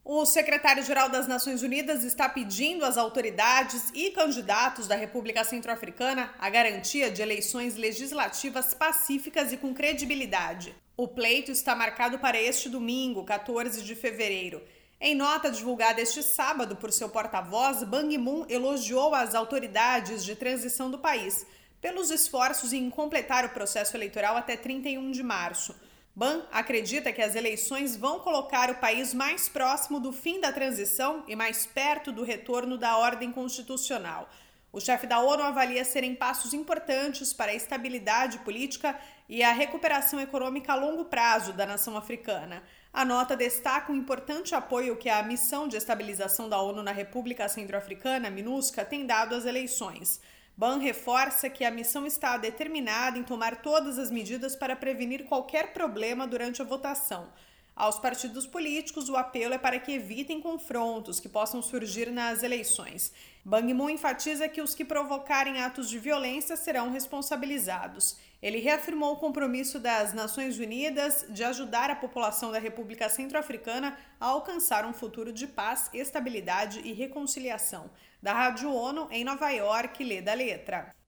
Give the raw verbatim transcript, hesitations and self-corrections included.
O secretário-geral das Nações Unidas está pedindo às autoridades e candidatos da República Centro-Africana a garantia de eleições legislativas pacíficas e com credibilidade. O pleito está marcado para este domingo, quatorze de fevereiro. Em nota divulgada este sábado por seu porta-voz, Ban Ki-moon elogiou as autoridades de transição do país pelos esforços em completar o processo eleitoral até trinta e um de março. Ban acredita que as eleições vão colocar o país mais próximo do fim da transição e mais perto do retorno da ordem constitucional. O chefe da ONU avalia serem passos importantes para a estabilidade política e a recuperação econômica a longo prazo da nação africana. A nota destaca o importante apoio que a Missão de Estabilização da ONU na República Centro-Africana, MINUSCA, tem dado às eleições. Ban reforça que a missão está determinada em tomar todas as medidas para prevenir qualquer problema durante a votação. Aos partidos políticos, o apelo é para que evitem confrontos que possam surgir nas eleições. Ban Ki-moon enfatiza que os que provocarem atos de violência serão responsabilizados. Ele reafirmou o compromisso das Nações Unidas de ajudar a população da República Centro-Africana a alcançar um futuro de paz, estabilidade e reconciliação. Da Rádio ONU, em Nova York, lê da letra.